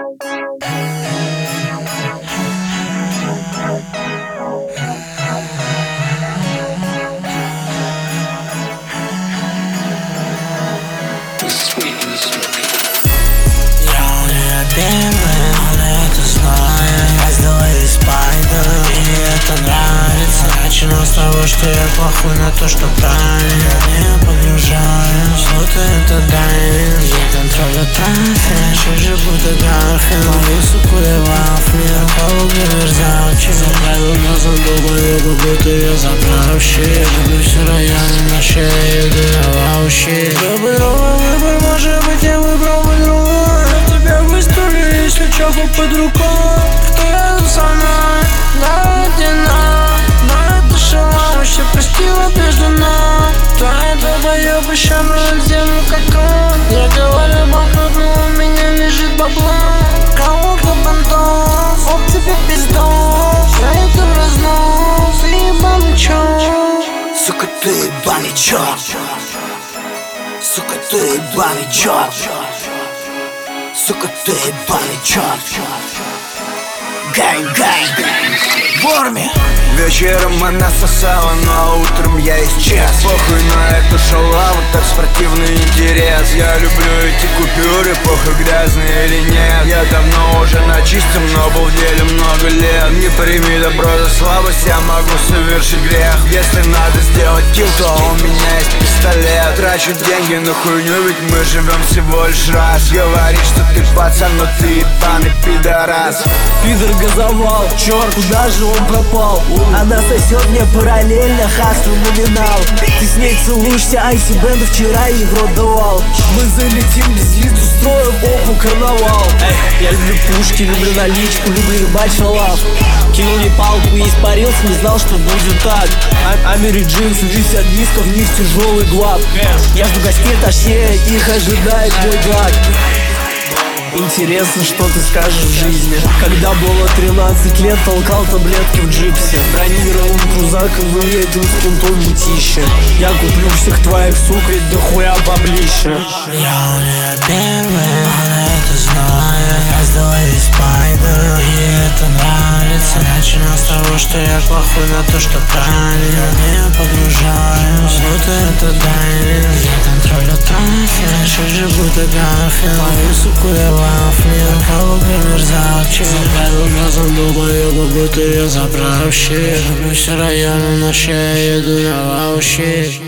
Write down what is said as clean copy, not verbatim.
Первый, но это знаю. Я сделаю спайдер, и это нравится. Начну с того, что я похож на то, что правильно. Не погружаюсь, будто это дайвинг. Я контролю трафик, шиже будто график. Ловлю суку и вафли, полуги мерзавчик. Заправил носом долбоеба, будто я заправщик. Люблю все районы на шее, иду я вообще. Выбор, может быть, я выбрал бы другой. Тебя в истории, если чего под рукой. Кто рядом со мной, да, одина. Но это шалом, все простила между нами. Твои долбоебы щамруют землю, как он. Я говорю, бахнул, у меня лежит бабло. Кого-то бандос, оп, тебе пиздос. Я это в разнос, ебаный чёрт. Сука, ты ебаный чёрт. Сука, ты ебаный чёрт. Сука, ты ебаный чёрт. Гэнг, в форме. Вечером она сосала, но утром я исчез. Похуй на эту шалаву, так спортивный интерес. Я люблю эти купюры, похуй грязные или нет. Я давно уже на чистом, но был в деле много лет. Не прими добро за слабость, я могу совершить грех. Если надо сделать килл, то у меня есть пистолет. Трачу деньги на хуйню, ведь мы живем всего лишь раз. Говорит, что ты пацан, но ты ебаный пидорас. Пидор газовал, черт, куда же он пропал? Она сосет мне параллельно, хаслю номинал. Ты с ней целуешься, Айси Бенда вчера ей в рот давал. Мы залетим без лиц, устроим опу карнавал. Я люблю пушки, люблю наличку, люблю ебать шалав. Кинул ей палку и испарился, не знал, что будет так. Амери джинсы висят низко, в них тяжелый глав. Я жду гостей, точнее, их ожидает мой гад. Интересно, что ты скажешь в жизни. Когда было 13 лет, толкал таблетки в джипсе. Бронирован крузак и выедем с кентом мутище. Я куплю всех твоих сук, ведь дохуя баблище. Я у нее первый, она это знает. Я сделаю спайдер, и это нравится. Начну с того, что я похож на то, что правильно. Не погружаюсь, будто это дайвинг. Я контролю трафик, шиже будто график. Ловлю суку и вафли, полуги мерзавчик. Заправил глазом долбоеба, будто я заправщик. Люблю все районы на шее, иду я вообще.